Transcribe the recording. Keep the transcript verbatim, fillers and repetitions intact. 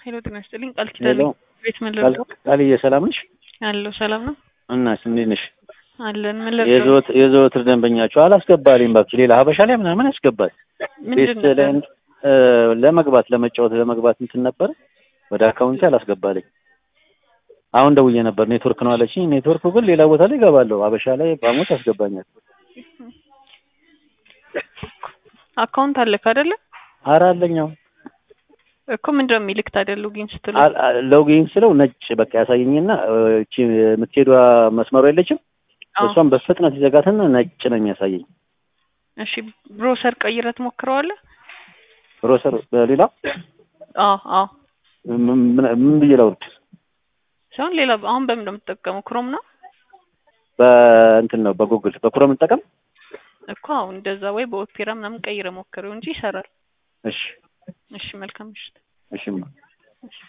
ሄሎ ጤና ይስጥልኝ ቃል ኪዳን ቤት ምን ቃል ቃልዬ ሰላም ነሽ? አለሁ ሰላም ነው። እናስ እንዴት ነሽ? አለን ምን ለብሰው የዘወት የዘወትር ደንበኛቸው አላስገባልኝ ባክሽ ሌላ ሀበሻ ላይ ምናምን ያስገባል። ቤስት ላይ ለመግባት ለመጫወት ለመግባት እንትን ነበር ወደ አካውንቴ አላስገባልኝ። አሁን ደውዬ ነበር ኔትወርክ ነው አለችኝ። ኔትወርኩ ግን ሌላ ቦታ ላይ እገባለሁ ሀበሻ ላይ ባሞት ያስገባኛል። አካውንት አለክ አይደለ? ኧረ አለኛው እኮ ምንድነው የሚልክ ታዲያ ሎጊን ስትለው? ሎጊን ስለው ነጭ በቃ ያሳየኝና እቺ የምትሄዷ መስመሩ የለችም እሷን በፍጥነት ይዘጋትና ነጭ ነው የሚያሳየኝ። እሺ ብሮሰር ቀይረት ሞክረዋለህ? ብሮሰር በሌላ አዎ አዎ ምን ብዬ ላውርድ? ሰውን ሌላ አሁን በምን ነው የምትጠቀመው? ክሮም ነው? በእንትን ነው በጉግል በክሮም እንጠቀም እኮ አሁን እንደዛ ወይ በኦፔራ ምናምን ቀይረ ሞክረው እንጂ ይሰራል። እሺ እሺ መልካም ምሽት። እሺ